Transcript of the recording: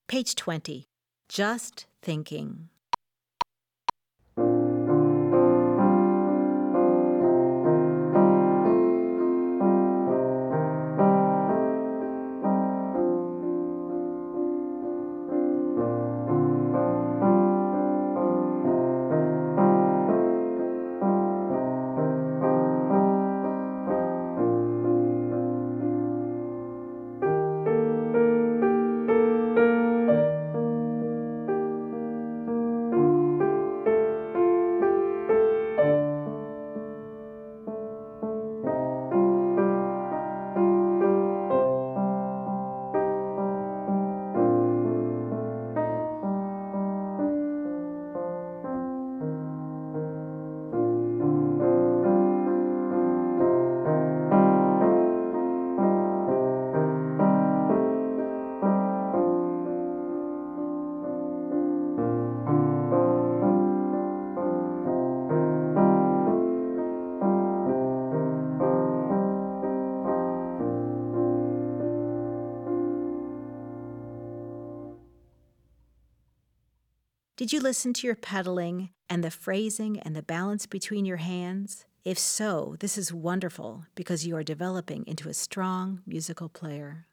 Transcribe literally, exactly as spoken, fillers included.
Page twenty. Just thinking. Did you listen to your pedaling and the phrasing and the balance between your hands? If so, this is wonderful because you are developing into a strong musical player.